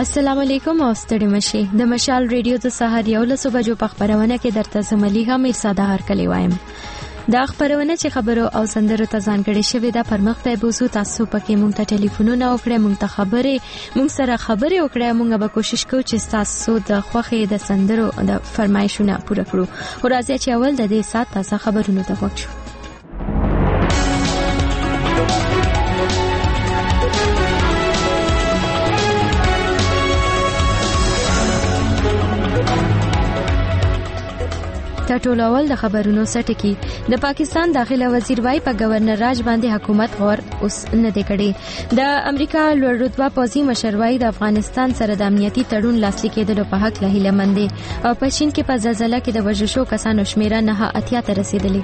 السلام علیکم او ستړي مشي د مشال ریډیو د سحر یو له صبح جو په خبرونه کې درته زملیغه میرساده هر کلی وایم. دا خبرونه چې خبرو او سندرو ته ځانګړي شوی دا پرمختګ بوزو تاسو پکې مونږ ته ټلیفونونه وکړئ، مونږ ته مونږ سره خبرې وکړئ، مونږ به کوشش کوو چې تاسو د خوښي د سندرو د فرمایشونه پوره کړو. ورځي چې اول د دې سات تاسو خبرونه ته وکړو. ټول اول د خبرونو سټکی د پاکستان داخله وزیر وای په گورنر راج باندې حکومت غور اوس نه دی کړی. د امریکا لوړ رتبه پوځي مشر وای د افغانستان سره د امنیتي تړون لاسلیک کېدلو په حق له هیله مند او په چین کې په زلزلہ کې د وژل شو کسانو شمیره 9 ته رسیدلی.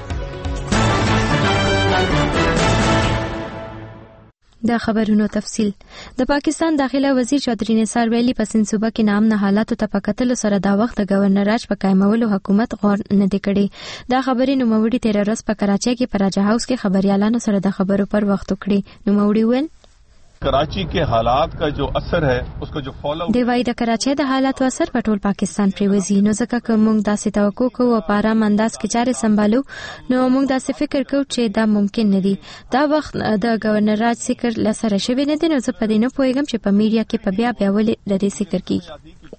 د خبرونو تفصیل د پاکستان داخله وزیر چودھری نثار ویلي په سند صوبه کې نام نه حالات ته پکتل سره دا وخت د گورنر راج په قائمولو حکومت غور نه دی کړی. دا خبرې نوموړي 13 ورځ په کراچۍ کې په راجا هاوس کې خبريالانو سره د خبرو پر وخت وکړي. نوموړي ویل कराची के हालात का जो असर है उसको जो फॉलो دی وای د کراچۍ د حالات اثر په ټول پاکستان پرې وځي. نو ځکه کوم موږ داسې توقع کوو او په آرام انداز کې چارې سمبالو نو موږ داسې فکر کوو چې دا ممکن نه دی. دا وخت د گورنر راج ذکر لسره شوی نه دی. نو زه په دې نه پوهیږم چې په میډیا کې په بیا ولې د دې ذکر کیږي.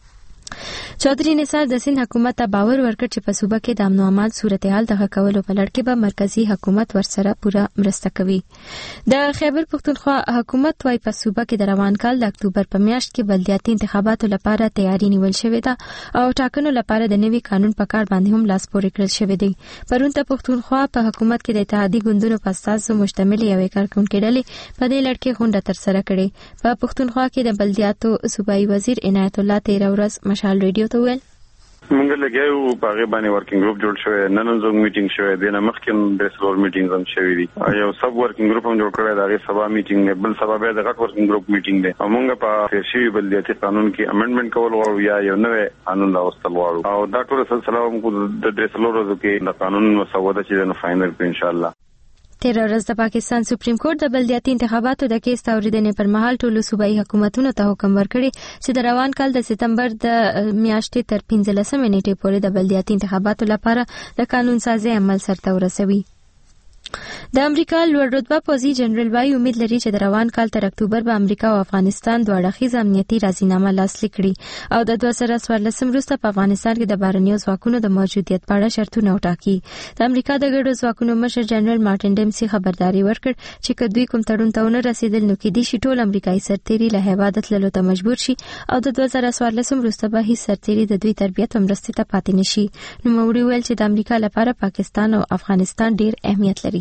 چودھری نثار د سند حکومت ته باور ورکړ چې په صوبه کې د امن او امان صورتحال د ښه کولو په لړ کې به مرکزی حکومت ورسره پوره مرسته کوي. د خیبر پختونخوا حکومت وايي په صوبه کې د روان کال د اکتوبر په میاشت کې بلدیاتي انتخاباتو لپاره تیاری نیول شوې ده او ټاکنو لپاره د نوي قانون په کار باندې هم لاس پورې کړل شوی دی. پرون ته پختونخوا په حکومت کې د اتحادیې ګوندونو په اساس مشتمل یو کارکونکو ډلې په دې لړ کې غونډه تر سره کړې. په پختونخوا کې د بلدیاتو صوبایي وزیر عنایت الله 13 ورځ مشال ریډیو ته ویل موږ لګیو په هغه باندې ورکینګ ګروپ جوړ شوی، نن زوم میټینګ شوی دی، نه مخکې د سلور میټینګ هم شوی دی. یو سب ورکینګ ګروپ هم جوړ کړی دی، هغه سبا میټینګ دی، بل سبا به د غټ ورکینګ ګروپ میټینګ دی. موږ په تشریح بلدیاتي قانون کې امندمنت کول غواړو یا یو نوې قانون راوستل غواړو او دا ټول سلسله موږ د سلور ورځو کې د قانون مسوده چې نو فائنل کړو ان شاء الله. 13 ورځ د پاکستان سپریم کورټ د بلدیاتي انتخاباتو د کیس اوریدنې پر مهال ټولو صوبایي حکومتونو ته حکم ورکړی چې د روان کال د سپتمبر د میاشتې تر 15 نیټې پورې د بلدیاتي انتخاباتو لپاره د قانون سازي عمل سرته ورسوي. د امریکا لوړ رتبه پوځي جنرال وای امید لري چې د روان کال تر اکتوبر به امریکا او افغانستان دوه اړخیز امنیتي راضینامه لاسلیک کړي او د 2014 وروسته په افغانستان کې د بهرنیو ځواکونو د موجودیت په اړه شرطونه وټاکي. د امریکا د ګډو ځواکونو مشر جنرال مارټن ډیمسي خبرداري ورکړ چې کدوې کوم تړون ته ونه رسیدل نو کې دي شي ټول امریکایي سرتیري له هیواد تللو ته مجبور شي او د 2014 وروسته به هیڅ سرتیري د دوی تربیت او مرستې ته پاتې نشي. نو موږ ویل چې د امریکا لپاره پاکستان او افغانستان ډیر اهمیت لري.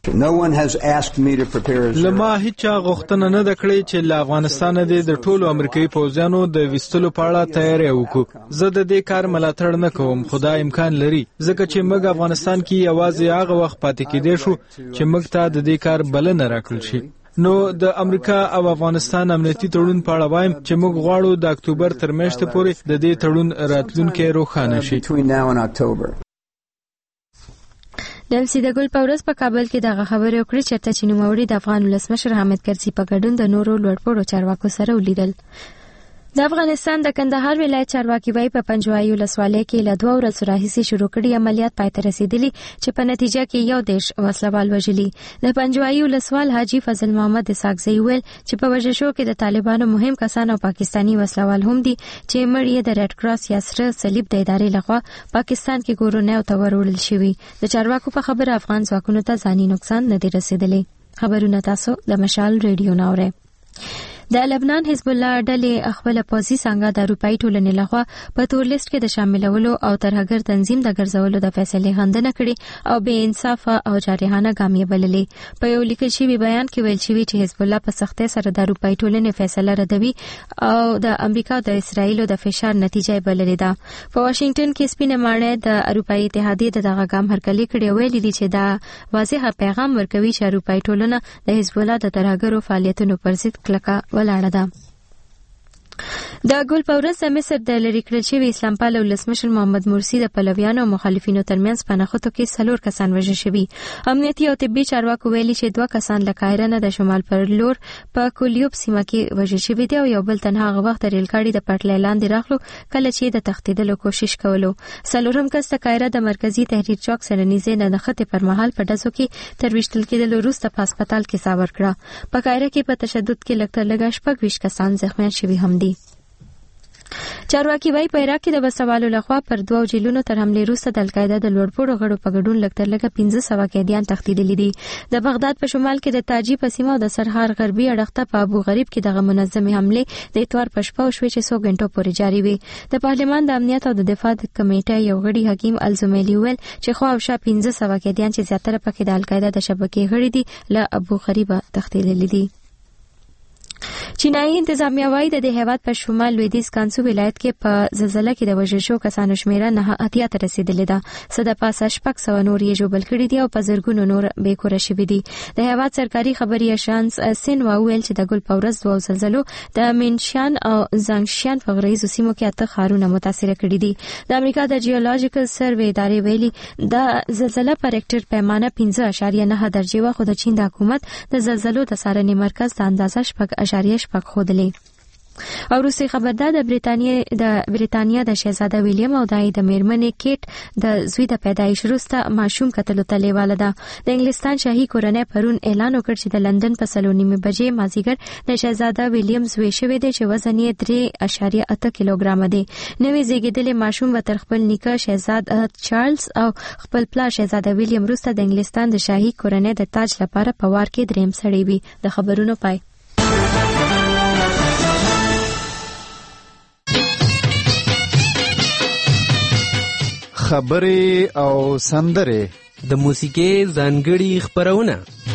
لما هیڅ غوښتنه نه دکړي چې له افغانستان د ټولو امریکایي پوځیانو د وستلو په اړه تیاری وکړو. زه د دې کار ملاتړ نه کوم، خدای امکان لري ځکه چې موږ افغانستان کې یوازې هغه وخت پاتې کېدې شو چې موږ ته د دې کار بلنه راکړل شي. نو د امریکا او افغانستان امنیتي تړون په اړه وایم چې موږ غواړو د اکتوبر تر میاشتې پورې د دې تړون راتلونکي روښانه شي. ډیمسي د ګل پاورس په کابل کې دغه خبرې وکړې چې چرته چې نوموړي د افغان ولسمشر حامد کرزي په ګډون د نورو لوړپوړو چارواکو سره ولیدل. د افغانستان د کندهار ولایت چارواکي وای په پنجوایي ولسوالۍ کې له 2 ورځې راهیسې شروع کړي عملیات پای ته رسیدلي چې په نتیجه کې یو دیش وسلوال وژلي. د پنجوایي ولسوال حاجی فضل محمد اسحاقزی ویل چې په وژشو کې د طالبانو مهم کسان او پاکستانی وسلوال هم دي چې مړ یې د ریډ کراس یا سره صلیب د ادارې لخوا پاکستان کې ګورنه او تورول شوی. د چارواکو په خبره افغان ځواکونو ته ځاني نقصان نه دی رسیدلی. خبرونه تاسو د مشال ریډیو ناوره. د لبنان حزب الله ډلې خپل پوځي څنګه د اروپאי ټولنې لخوا په تور لیست کې د شاملولو او ترهګر تنظیم د ګرځولو د فیصلې غندنه کړې او بې انصافه او جارحانه ګام یې بللې. په یو لیکل شوی بیان کې ویل شوی چې حزب الله په سختۍ سره د اروپאי ټولنې فیصله ردوي او د امریکا او د اسرایل د فشار نتیجه بللې ده. په واشنگټن کې سپینه ماڼۍ د اروپאי اتحادیې د دغه ګام هرکلی کړي ویلي دي چې دا واضح پیغام ورکوي چې اروپאי ټولنه د حزب الله د ترهګرو فعالیتونو پر ضد کلکه ولاړه ده. د ګل په ورځ د مصر د لری کړل شوی اسلام پال ولسمشر محمد مرسی د پلویانو او مخالفینو ترمنځ په نښتو کې 4 کسان وژل شوي. امنیتي او طبي چارواکو ویلي چې 2 کسان له قاهره نه د شمال پر لور په کولیوب سیمه کې وژل شوي دي او یو بل تنها هغه وخت د ریل ګاډي د پټلۍ لاندې راغلو کله چې د تښتیدلو کوشش کولو. 4م کس د قاهره د مرکزی تحریر چوک سره نږدې د نښتې پر مهال په ډزو کې تر وشتل کېدلو وروسته په هسپتال کې ساه ورکړه. په قاهره کې په تشدد کې لږ تر لږه 26 کسان زخمیان شوي هم دي. چارواکي وايي په عراق کې د بسوالو لخوا پر 2 جیلونو تر حمله وروسته د القاعده د لوړپوړو غړو په ګډون لږ تر لږه 1500 قیدیان تښتیدلي دي. د بغداد په شمال کې د تاجي په سیمه او د سرحار غربي اړخ ته په ابو غریب کې دغه منظمې حمله د اتوار په شپه شوې چې 100 غنټو پورې جاري وي. د پارلمان د امنیت او د دفاع د کمیټې یو غړي حکیم الزمیلی ویل چې خو او شا 1500 قیدیان چې زیاتره پکې د القاعده د شبکې غړي دي له ابو غریب تښتیدلي دي. چینایي انتظامیه وايي د هیواد په شمال لویدیځ کانسو ولایت کې په زلزلہ کې د وژل شو کسانو شمیره 9 ته رسیدلې ده. صد پاسه 600 نور یې ژوبل کړي دي او په زرګونو نور بې کوره شوي دي. د هیواد سرکاري خبري ایشانس سینوا ویل چې د ګل په ورځ 2 زلزلو د منشان او زانګشان په غریزو سیمو کې 8 ښارونه متاثر کړي دي. د امریکا د جیولوژیکل سروې ادارې ویلي د زلزلہ په ریکټر پیمانه 15.9 درجه و خو د چین د حکومت د زلزلو د څارنې مرکز د اندازه 6.8 خودلی. او روسي خبردار د بریتانیا د شهزاده ویلیام او د میرمنې کیټ د زوی د پیدایش وروسته ماشوم قتلو ته لیواله ده. د انګلستان شاهي کورنۍ پرون اعلان وکړ چې د لندن په 3:30 بجې مازیګر د شهزاده ویلیام زوی شوی دی چې وزن یې 3.8 کیلوګرام دی. نوې زیږیدلې ماشوم به تر خپل نیکه شهزاده چارلز او خپل پلار شهزاده ویلیام وروسته د انګلستان د شاهي کورنۍ د تاج لپاره په وار کې دریم سړی وي. د خبرونو پای. خبرې او سندرې د موسیقۍ ځانګړي خبرونه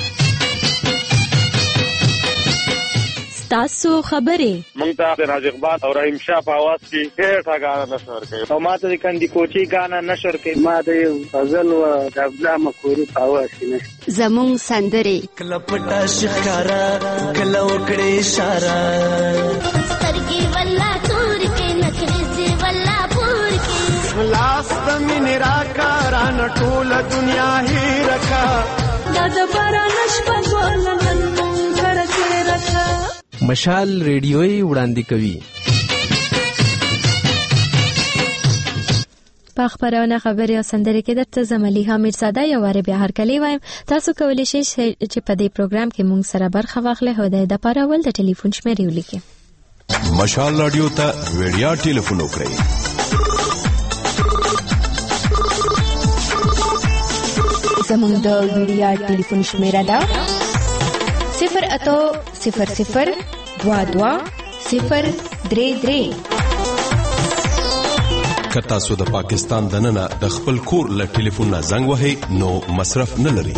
تاسو خبرې مونږ ته د راج اقبال او رحیم شاه په आवाज کې ډېر غاڼه نشور کوي او ماته د کندي کوچي غاڼه نشور کوي. ما د غزل او د ابلا مکوري په आवाज کې نه زمون سندرې کله پټا شکارا کله وکړې اشاره سترګې والله تور کې نخرې والله پور کې لاس د مين راکاران ټول دنیا هي رکا د باران شپه ولنن مونږ سره رکا. مشال ریډیوي وړاندې کوي. په خبرونه خبرې او سندرې کې درته زملیها میرزاده یو واره بیا هر کلی وایم. تاسو کولی شئ چې په دې پروګرام کې مونږ سره برخه واخلئ او د پاره ول د ټلیفون شمیرې ولیکئ. مشال رادیو ته ویډیا ټلیفون وکړئ. زموږ د ویډیا ټلیفون شمیره ده 08000220033. که تاسو د پاکستان دننه د خپل کور له ټلیفون نه زنګ وهئ نو مصرف نه لري.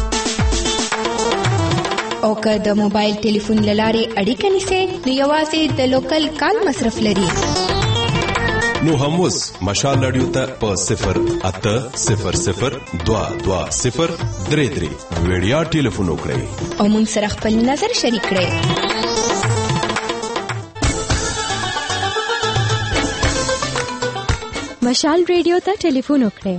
او که د موبایل ټلیفون لاره اړیکه نیسئ نو یوازې د لوکل کال مصرف لري. نو هم اوس مشال رادیو ته په 08000220033 ویډیا ټلیفون وکړئ او موږ سره خپل نظر شریک کړئ. مشال رادیو ته ټلیفون وکړئ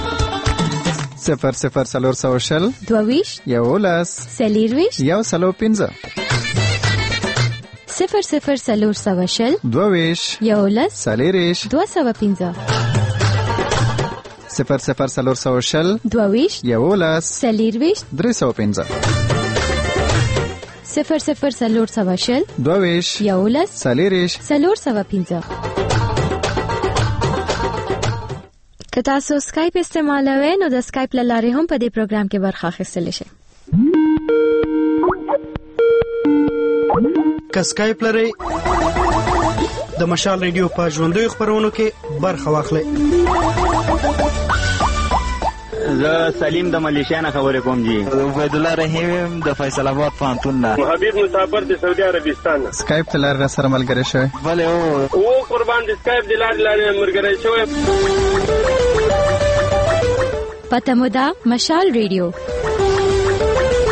00420 22 11 سلیرویش 105 00420 22 11 سلیریش 205 00420 22 11 سلیرویش 305 00420 22 11 سلیریش 305. که تاسو سکایپ استعمالوئ نو د سکایپ له لارې هم په دې پروګرام کې برخه اخیستلی شئ. که سکایپ لرئ د مشال ریډیو په ژوندیو خبرونو کې برخه واخلئ. زه سلیم د ملیشیا نه خبرې کوم جی. عبید الله رحیم د فیصل آباد پوهنتون نه. حبیب مسافر د سعودي عربستان. سکایپ ته لار سره ملګری شوی. بله او قربان د سکایپ د لارې ملګری شوی. پته مو ده مشال ریډیو.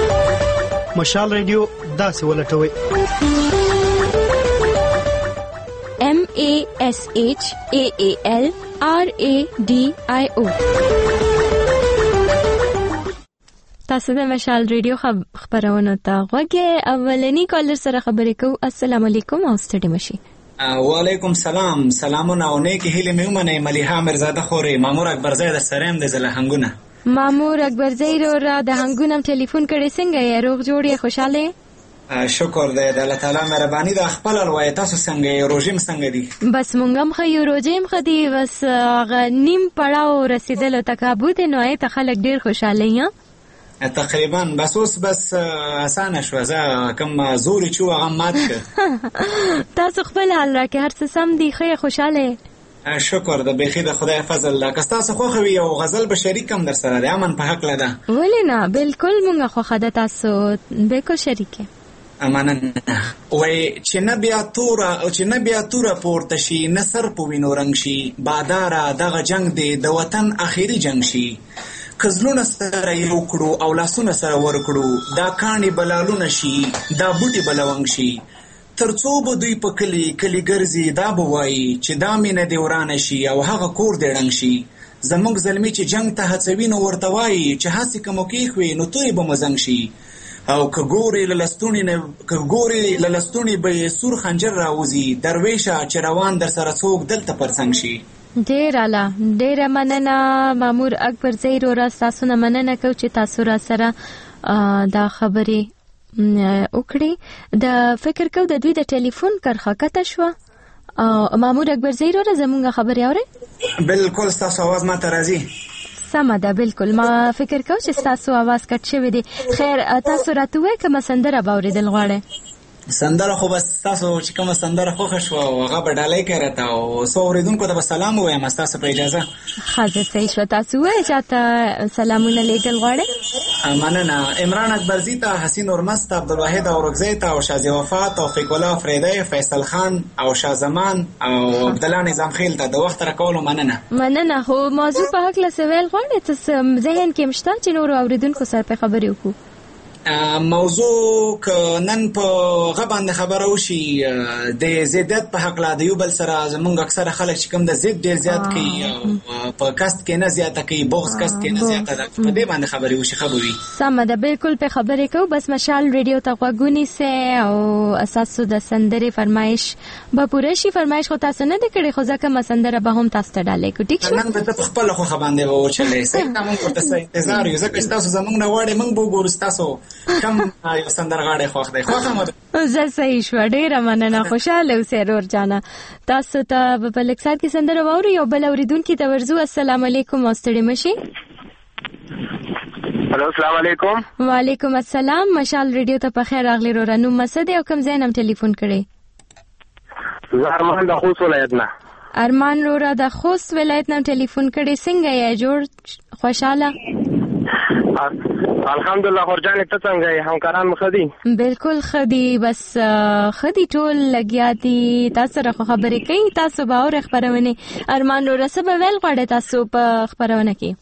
مشال ریډیو داسې ولټوئ RASHAALRADIO. تاسو د مشال ریډیو خبرونه ته غوږی اولنی کالر سره خبرې کوو. السلام علیکم او ستړي مشي. وعلیکم سلام. سلامونه او نیکی هیله مې ومنئ. ملیحه میرزاده خورې مامور اکبرزی د سریم د زله هنګونه. مامور اکبرزی را د هنګونم ټلیفون کړی څنګه یې؟ روغ جوړ یې؟ خوشاله؟ شکر دی د الله تعالی مهرباني ده. خپل الوای تاسو څنګه یې؟ روژې څنګه دي؟ بس مونږ هم ښه یو. روژې هم ښه دي. بس هغه نیم پړاو رسېدلو ته کابو دی نو ته خلک ډېر خوشاله یې تقریبا. بس اوس بس اسانه شوه. زه کوم زور چې هغه مات کړ. تاسو خپل حال راکړئ. هر څه سم دي؟ ښه خوشاله؟ شکر د بیخي د خدای فضل ده. که ستاسو خوښه وي یو غزل به شریکم در سره د امن په هکله ده. ولې نه؟ بالکل مونږ خوښه ده. تاسو بالکل شریکه. مننه. وای چې نه بیا توره پورته شي نه سر په وینو رنګ شي باداره دغه جنگ دی د وطن اخیری جنگ شي کزلونه سره یو کړو او لاسونه سره ورکړو دا کاڼي بلالونه شي دا بوټي بلونګ شي ترڅو به دوی په کلی ګرځي دا به وایي چې دا مینه دی ورانه شي او هغه کور دی ړنګ شي زموږ زلمی چې جنگ ته هڅوي نو ورته وایي چې هسې که مو کېښوي نو توی به مزنګ شي او که ګورې له لستوڼي به یې سور خنجر راوځي درویشه چې روان در سره څوک دلته پر څنګ شي. ډیره مننه مامور اکبرزی را ستاسو نه مننه کوو چې تاسو را سره دا خبرې وکړي. د فکر کوو د دوی د ټلیفون کرښه کته شوه. مامور اکبرزی را زمونږ خبرې اورئ؟ بالکل ستاسو آواز ما ته راځي. سمه ده. بالکل ما فکر کوم چې تاسو आवाज کټ شوی دی. خیر تاسو راته وایئ کومه سندره به اورېدل غواړئ؟ سندره خو بس تاسو چې کومه سندره خوښه شوه هغه به ډالۍ کړی راته او څو اورېدونکو ته به سلام ووایم ستاسو په اجازه. ښه صحیح شوه. تاسو ووایئ چاته سلامونه لیږل غواړئ؟ مننه. عمران اکبرزي ته، حسین اورمست ته، عبدالواحد اورکزی ته او شازي وفا، توفیق الله فریدی، فیصل خان او شاه زمان او عبدالله نظام خیل ته د وخت راکولو مننه. خو موضوع په هکله څه ویل غواړئ؟ څه ذهن کې م شته چې نورو اورېدونکو سره پرې خبرې وکړو؟ موضوع که نن په هغه باندې خبره وشي د ضدیت په هکله د یو بل سره زمونږ اکثره خلک چې کوم د ضد ډېر زیات کوي په کست کې نه زیاته کوي بغض کست کې نه زیاته ده په دې باندې خبرې وشي ښه به وي. سمه ده. بالکل پې خبرې کوو. بس مشال ریډیو ته غوږ ونیسئ او اساسو د سندرې فرمایش به پوره شي. فرمایش خو تاسو نه دی کړی خو ځکه ما سندره به هم تاسو ته ډالۍ کړو. ټیک شو؟ نن به ته په خپله خوښه باندې به وچلې صحیح ده. موږ ورته څه انتظار یو ځکه چې تاسو زموږ نه غواړئ موږ به وګورو ستاسو کم یو سندرغاړی خوښ دی. خوښه مو ده؟ زه صحیح شوه. ډېره مننه. خوشحاله اوسئ ورور جانه. تاسو ته به په لږ ساعت کې سندره واورو. یو بل اورېدونکي ته ورځو. السلام علیکم او ستړي مه شئ. هلو السلام علیکم. وعلیکم السلام. مشال ریډیو ته په خیر راغلی وروره. نوم مه څه دی او کوم ځای نه ټلیفون کړی؟ زه ارمان د خوست ولایت نه. ارمان وروره د خوست ولایت نه ټلیفون کړی. څنګه یې؟ جوړ خوشحاله؟ الحمدلله. خورجانې ته څنګه یې؟ همکاران مو ښه دي؟ بالکل ښه دي. بس ښه دي ټول لګیا دي. تاسو سره خو خبرې کوي. تاسو به اورئ خپرونې. ارمان وروره څه به ویل غواړئ تاسو په خپرونه کې؟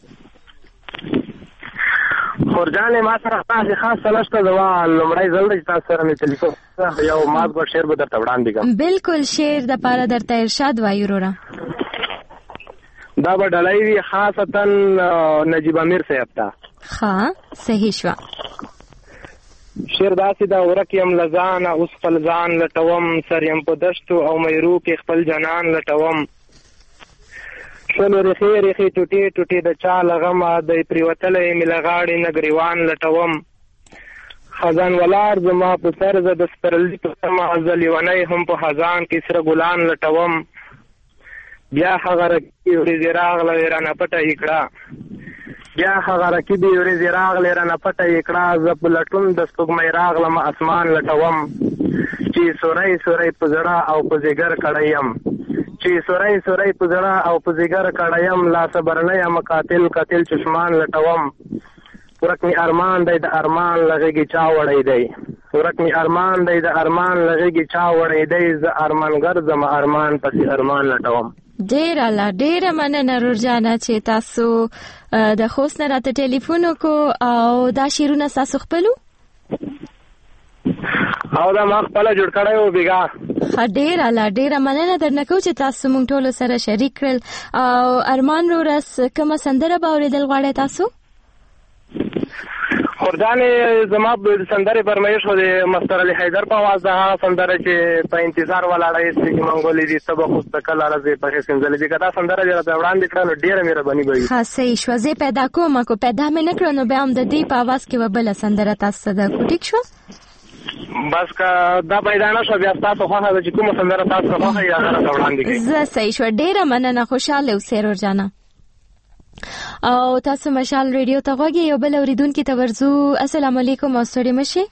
خورجانې ما سره تاسې خاص څه نشته. زما لومړی ځل دی چې تاسو سره مې ټلیفون یو مازګوټ شعر به درته وړاندې کړم. بالکل شعر دپاره درته ارشاد وایو وروره. دا به ډالۍ وي خاصتا نجیب امیر صاحب ته. ښه صحیح شوه. شعر داسې ده: ورک یم له ځانه اوس خپل ځان لټوم سر یم په دشتو او میرو کې خپل جنان لټوم شلو ریخې ریخې ټوټې ټوټې د چا له غمه دی پرېوتلی مې له غاړې نه ګریوان لټوم خزان ولاړ زما په سر زه د سپرلي په سمه زه لیونی هم په خزان کې سره ګلان لټوم بیا هغه رکیبې ورځې راغله رانه پټه یې کړه بیا هغه رکیبې ورځې راغلې رانه پټه یې کړه زه په لټون د سپوږمۍ راغلم اسمان لټوم چې سوری سوری په زړه او په ځیګر کړی یم چې سوری سوری په زړه او په ځیګر کړی یم لا صبر نه یم قاتل قاتل چشمان لټوم ورک می ارمان دی د ارمان لغېږي چا وړی دی ورک می ارمان دی د ارمان لغېږي چا وړی دی زه ارمانګر ځم ارمان پسې ارمان لټوم. ډیره مننه رورجانه چې تاسو د خوست نه راته ټلیفون وکړو او دا شعرونه ستاسو خپلو؟ او دا ما خپل جوړ کړی و بیګا. ډیره مننه درنه کوم چې تاسو مونږ ټول سره شریک کړل. او ارمان رورس کومه سندره به اورېدل غواړئ تاسو؟ خورجانې زما سندرې فرمایش خو د مستر علي حیدر په اواز ده، هغه سندره چې په انتظار ولاړه یې چې منګولې دي ته به خو کله راځې په هیڅ کنځلې دي. که دا سندره دې راته وړاندې کړه نو ډېره مهرباني به وي. ښه صحیح شوه، زه پیدا کوم. که پیدا مې نه کړه نو بیا هم د دې په اواز کې به بله سندره تاسو ته ده. خو ټیک شوه؟ بس که دا پیدا نه شوه بیا ستاسو خوښه ده چې کومه سندره تاسو ته خوښه وي هغه راته وړاندې کړئ. زه صحیح شوه، ډېره مننه، خوشحاله اوسئ رورجانه. او تاسو مشال ریډیو ته غوږی یو بل اوریدونکي ته ورځو. السلام علیکم او ستړي مشئ.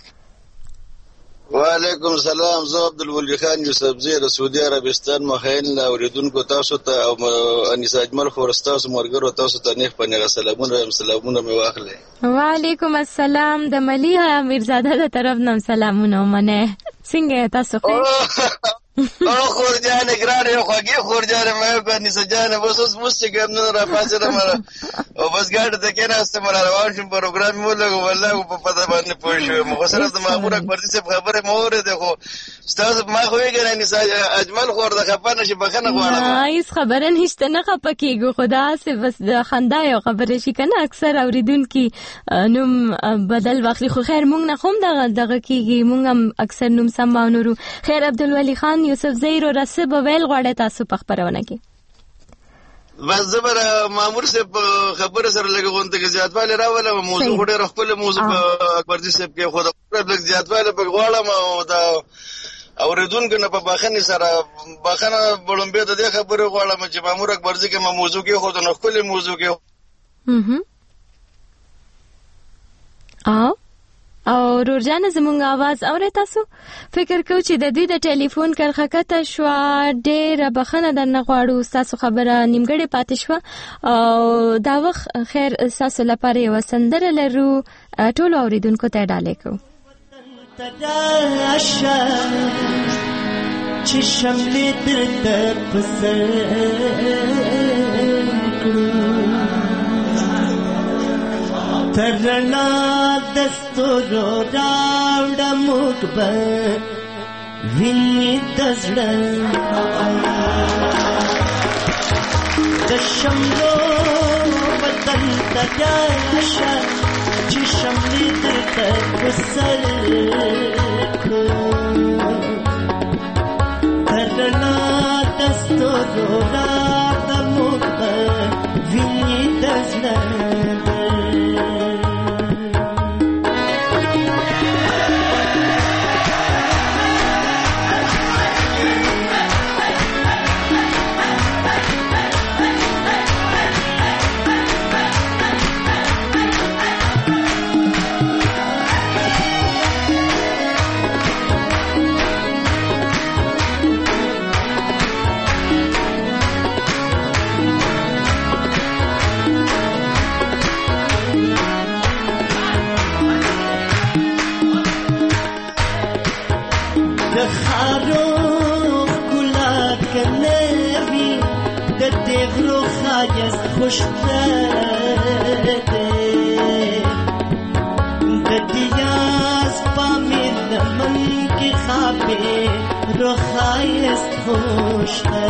وعلیکم السلام، زه عبدالولي خان یوسفزی د سعودي عربستان مخین له اوریدونکو تاسو ته او انیس اجمل خورستاسو مرګرو تاسو ته نیک پنیغه سلامونه مې واخلې. وعلیکم السلام، د ملیحه امیرزاده د طرف نم سلامونه منه. څنګه تاسو خو او خورجانې ګرانې خوږې خورجانې مې کو انیس جانې بس اوس مست کوم نه را پاسره مړه او بس ګاډي ته کېناسته مړه روان شم پروګرام مو لګو والله په پته باندې پوه شو مو سره د مامور اکبر دې خبره مو اورېده خو استاد ما خو یې ګرانې اجمل خور د خپانه شي بخنه غواړم. هیڅ خبره نشته، نه خپه کېږو، خدا سه بس د خندا یو خبره شي کنه اکثر اوریدونکي نوم بدل واخلي. خو خیر مونږ نه خوم دغه کېږي، مونږ هم اکثر نوم سم نورو. خیر عبدالولي خان یوسف زیر او رسب ویل غواړي تاسو په خبرونه کې بس زبر مامور سے خبره سره لګونته کې زیاتواله راوله موضوع ډېر خپل موضوع اکبر دې صاحب کې خو د لږ زیاتواله په غواړم او دا اوریدونکو نه په باخنه سره باخنه بلومبه د دې خبره غواړم چې مامور اکبر دې کې موضوع کې خو د خپل موضوع کې او رورجانه زمونږ आवाज اورئ تاسو؟ فکر کوم چې د دوی د ټلیفون کرخه کته شو، ډېره بخنه درنه غواړو، تاسو خبره نیمګړې پاتې شو. او دا وخت خیر تاسو لپاره یو سندره لرو، ټول اوریدونکو ته ډالې کوو. چې شملې درته پسر ترنا دستورو راوړه موږ به وینې د زړه د شملو وطن ته راشه چې شملې درته په سر ترنا دستورو راوړه موږ به وینې د زړه خوشته د دیاز پامیر لمن کې خابه روخایست خوشته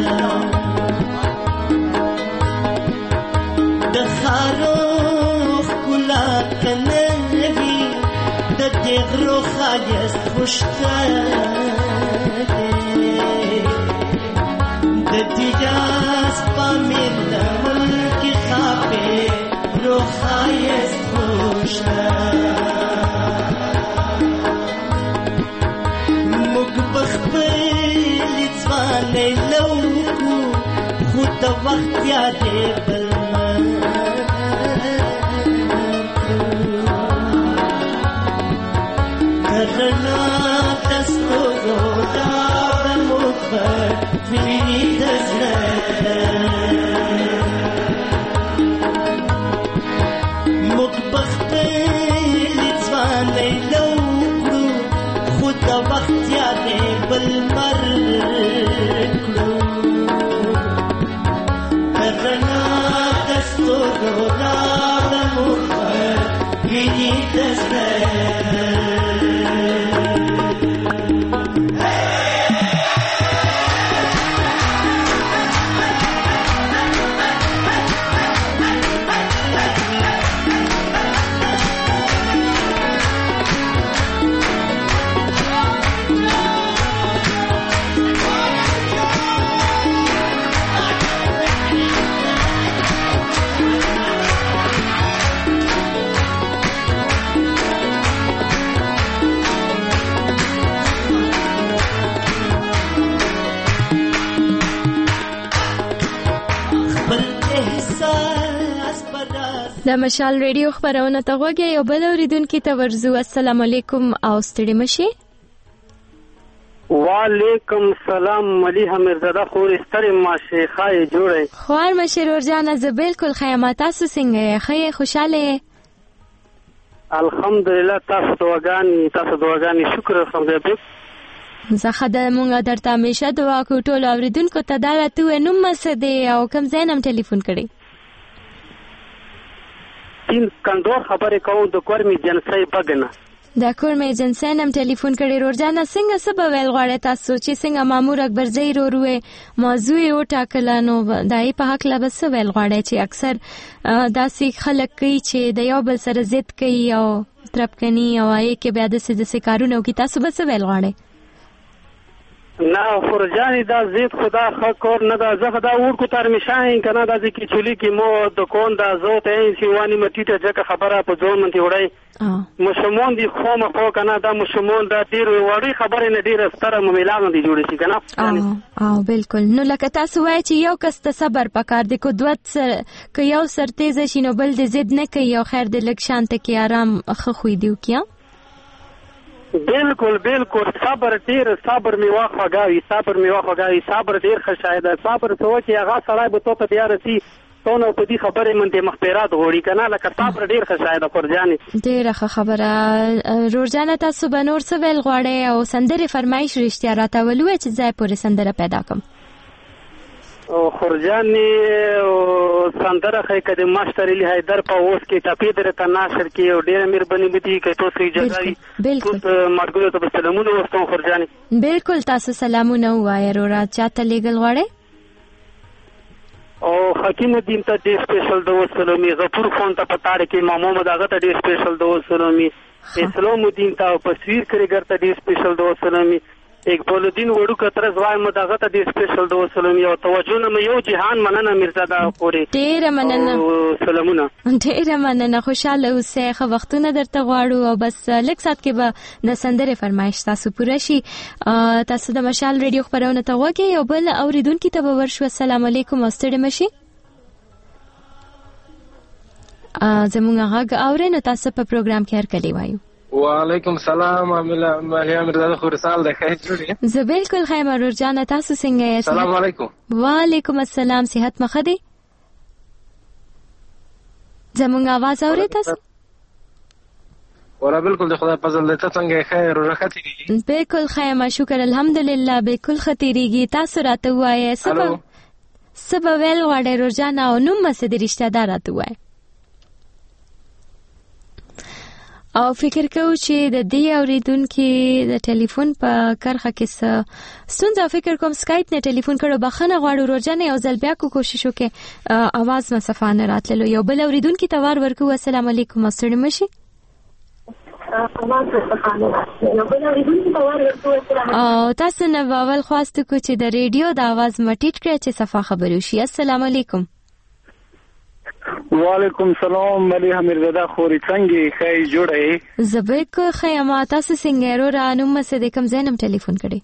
د خاروخ کلا کنوي د دیغرو خایست خوشته د دیاز پامیر لمن کې خابه روخایست خوشته موږ بخبل ځوانې لوکو خو د وخت یادې بلمن کرنا دستورو راوړه موږ به وینې د زړه موږ بخبل ځوانې لوکو خو د وخت یادې بلمر کړو کرنا دستورو راوړه موږ به وینې د زړه د مشال ریډیو خبرونه ته غوږی یو بل اوریدونکي ته ورزو. السلام علیکم او ستړي مشي. وعلیکم السلام ملیحه مرزاده خور ستړي ماشي خای جوړه خوار مشر ورجانه ز بالکل خیامات تاسو څنګه خې خوشاله؟ الحمدلله تاسو دعاګانې شکر الحمدلله. زه خدای مونږ درته همیشه دعا کوو. ټول اوریدونکو ته دا راته نوم مسدي او کوم ځای نم ټلیفون کړی؟ تین کندور خبرې کوم د کورمي جنسي بګنه. د کورمي جنسي نم ټلیفون کړی. ورجانه څنګه سبا ویل غواړی تاسو چې څنګه مامور اکبر زئی روې موضوع یو ټاکل نو دای په حق لا بس ویل غواړی چې اکثر داسې خلک کوي چې د یو بل سره ضد کوي او ترپکنی او یې کې بیا د سې کارونه کوي. تاسو بس ویل غواړی؟ نه فرجانی دا زید خدا حق اور نه دا زخدا ور کو تر مشاین کنه دا کی چولی کی مو د کون دا زوت این سیوانی مټی ته ځکه خبره په ځون منتی وړای مشمون دي خو مخو کنه دا مشمون دا ډیر وړي خبره نه ډیر ستره ملانه دي جوړ شي کنه. او بالکل. نو لکه تاسو وای چې یو کس ته صبر پکار دی، کو دوت سر ک یو سر تیز شي نو بل د زید نه کوي او خیر د لک شانته کی آرام خو خو دیو کیا. بالکل صبر می واخغاوي صبر ډیر خشایده صبر سوچ هغه سړی به تو ته بیا رسی تونه په دې خبره منته مخبرات غوړي کنه لکه صبر ډیر خشایده فرجاني ډیره خبره. روزانه تاسو به نور څه ویل غواړئ او سندره فرمایش رښتیا راته ولوي چې ځای پورې سندره پیدا کوم؟ او خرجانی سندره خې کده ماستر علی حیدر په اوس کې ټاپې درته ناشر کې او ډېر مهرباني وکړي چې تاسو اجازه وي. بالکل مرګلو ته سلامونه وستو خرجانی. بالکل تاسو سلامونه وایي ورا چاته لګل غواړي؟ او حکیم الدین ته ډېر سپیشل د وسلامي غفور خان ته پټاړ کې محمد هغه ته ډېر سپیشل د وسلامي اسلام الدین ته تصویر کړي ګرته ډېر سپیشل د وسلامي اقبال الدین وړو کتر زوای مداغه ته ډیر سپیشل د وسلامي او توجه نه یو جهان مننه مرزاده خوري. ډیر مننه سلامونه. ډیر مننه خوشاله اوسه. خو وختونه درته غواړو او بس لک سات کې به د سندره فرمایش تاسو پوره شي. تاسو د مشال ریډیو خبرونه ته وګورئ او بل اوریدونکو ته به ورشو. السلام علیکم استاد مشي. زموږ غږ اورئ نو تاسو په پروګرام کې هر کلی وایو. وعلیکم السلام ملیا مرزاده خور سال د خیر جوړی. زه بالکل خیر مرور جان تاسو څنګه یاست؟ السلام علیکم. وعلیکم السلام. صحت مخه دی؟ زموږ आवाज اورئ تاسو؟ ورا بالکل د خدای فضل ته څنګه خیر او راحت دی؟ بالکل خیر ما شکر الحمدلله بالکل خطیریږي. تاسو راته وایي سبا ویل غواړئ روزانه او نوم مسد رشتہ دار راته وایي او فکر کوم چې د دې اوریدونکو د ټلیفون په کرخه کې ستونزه فکر کوم سکایپ نه ټلیفون کړو بخنه غواړو روزانه یو ځل بیا کوشش وکړو اواز مسافانه راتللو. یو بل اوریدونکو ته ور ورکو. السلام علیکم استاد مشي. او تاسو نه باول خواست کو چې د ریډیو د आवाज مټیټ کړئ چې صفه خبرو شي. السلام علیکم. وعلیکم السلام ملیحه مرزاده خوري څنګه خی جوړه زبیک خیامات تاسو څنګه را نوم مسد کوم زینم ټلیفون کړی؟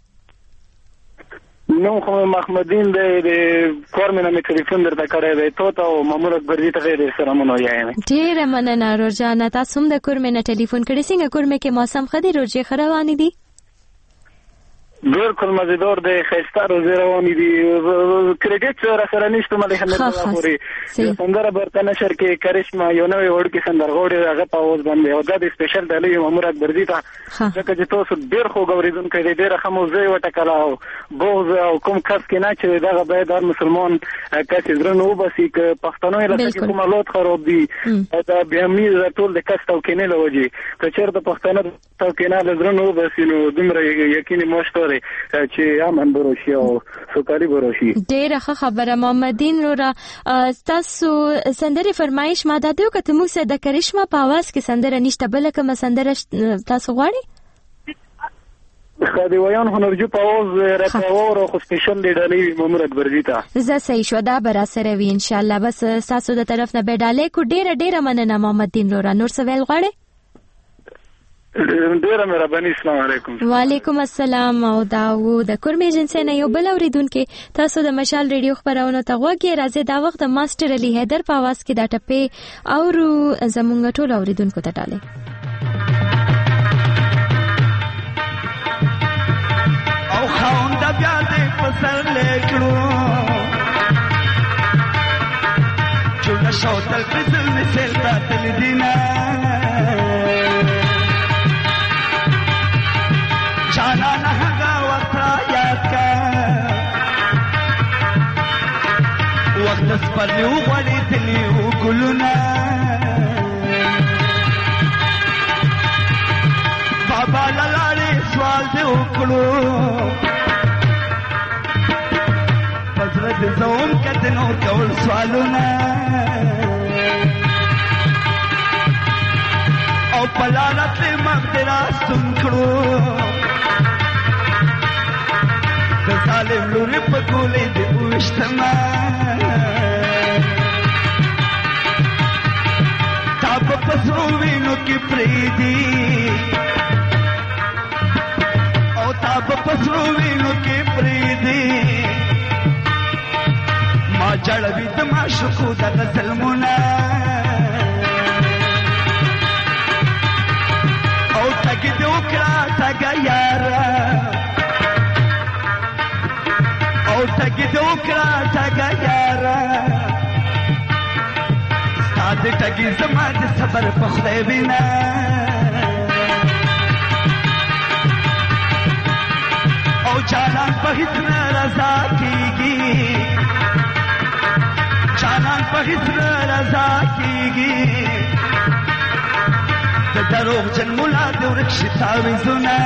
نو خو محمدین د کورمنه می ټلیفون درته کړی دی ته او مامور اکبر دې ته غیر سلامونه یایم. ډیر مننه روزانه تاسو هم د کورمنه ټلیفون کړی. څنګه کورمه کې موسم خدي روزي خروانی دي؟ بالکل مزیدار دی خسته روزي رواني دي. کریډټ سره سره نشته مله نه خوري. سندره برته نشر کې کرشمه یو نوې وړ کې سندرغوړي هغه په اوس باندې او دا د سپیشل د لوی مامور اکبر دي ته ځکه چې تاسو ډیر خو غوړیدونکو دی ډیر خموزي وټکلا او بوز او کوم کس کې نه چې دا به د مسلمان کس درنو بس ک پښتنو لکه کوم لوت خراب دي دا بیا می ټول د کس تو کې نه لوجي کچر د پښتنو تو کې نه درنو بس نو دمر یقیني مشته چې امن بروشي او سوکالي بروشي. ډیره خبره محمدین را تاسو سندره فرمایش ما دادو کته موږ سره د کرشمه په आवाज کې سندره نشته بل کوم سندره تاسو غواړئ؟ خدای ویان هنرجو په आवाज راته وره خو سپیشل ډالۍ مامور اکبر دي ته زه صحیح شو دا بر سره وی ان شاء الله. بس تاسو د طرف نه به ډالۍ کو ډیره مننه محمدین را نور څه ویل غواړئ؟ ډیره مهرباني. السلام علیکم. وعلیکم السلام. او دا و د کورم ایجنسی نه یو بل اوریدونکو تاسو د مشال ریډیو خبرونه ته غوږی راځي. دا وخت د ماستر علي حیدر په आवाज کې دا ټپه او زمونږ ټول اوریدونکو ته ټاله. او خوند بیا دې پسر لیکلو چونه شوتل پسل مثل تل دینا جانا نهگا وقتا یاد کا وقت سپرلیو غوڑی دلیو گلونا بابا للاڑی سوال دے اکلو پزرد زوم کتنو کول سوالونا او پلانت مغدرات سنکڑو ظالم لوري په ګولې د وشتما تا په پسرو وینو کې پریدي او تا په پسرو وینو کې پریدي ما جړوي د معشوقو د ظلمونه او تګ دې وکړه تګ یارا او تګ دې وکړه تګ یارا ستا د تګ زما د صبر په خدای وینا او جانان په هیڅ نه رضا کیږي جانان په هیڅ نه رضا کیږي د دروغ جن مولا د ورکشي تعویذونه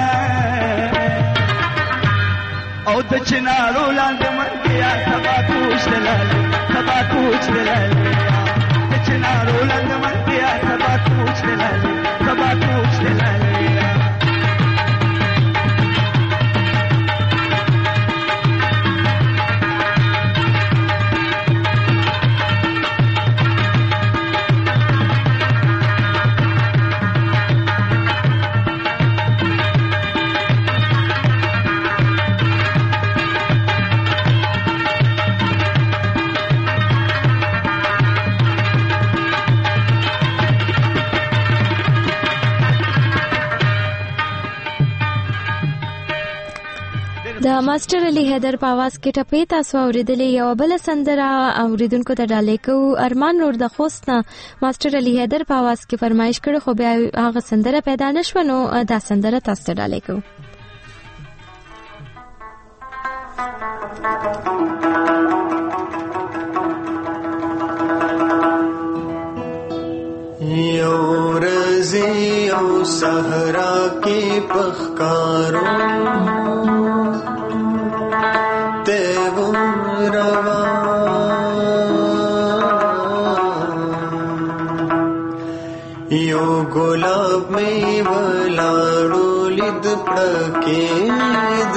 او د چنارو لاندې منګیا سبا کوچ دلالي سبا کوچ دلالي د چنارو لاندې منګیا سبا کوچ دلالي سبا کوچ دلالي د ماستر علي حیدر په आवाज کې ټپې تاسو اوریدلې. یو بل سندره اوریدونکو ته ډالې کو ارمان نور د خوست نه ماستر علي حیدر په आवाज کې فرمایش کړو خو بیا هغه سندره پیدا نشو نو دا سندره تاسو ته ډالې کو. یو رزي او صحرا کې پخکارو یو گلاب میں ولاړو لید پړکید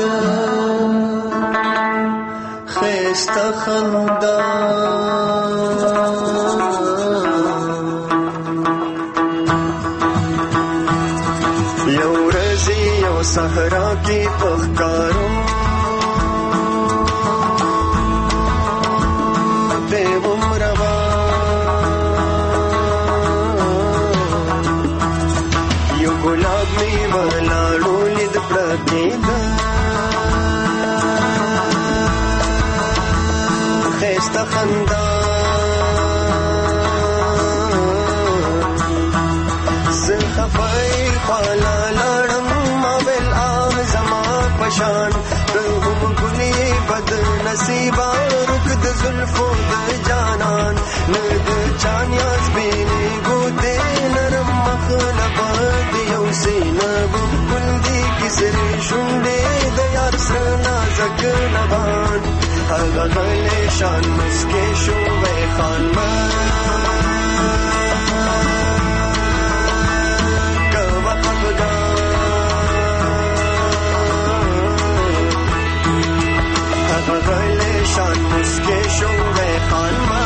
خسته خندا یو رزي یو صحرا کې پخکارو خسته خندا زخفای خالا لړم مابل اعظم پشان هم ګنی بد نصیبا رک د زلفو د جانان ند چان یاس بینه ګوته نرم مخلب دیو سینب کل دی کسر شونډه د یار سره نازک لبان هغه غلې شان مسکې شو وې خان ما کوا خفدا هغه غلې شان مسکې شو وې خان ما